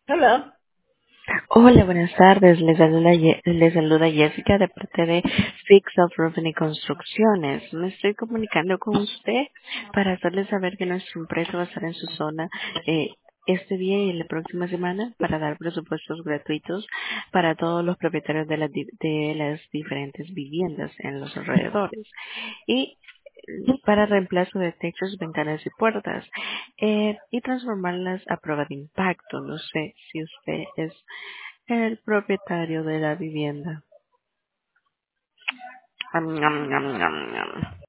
Hola. Hola, buenas tardes. Les saluda Jessica de parte de Fix of Roofing y Construcciones. Me estoy comunicando con usted para hacerle saber que nuestra empresa va a estar en su zona este día y la próxima semana para dar presupuestos gratuitos para todos los propietarios de las diferentes viviendas en los alrededores. Y para reemplazo de techos, ventanas y puertas y transformarlas a prueba de impacto. No sé si usted es el propietario de la vivienda. Am, am, am, am, am.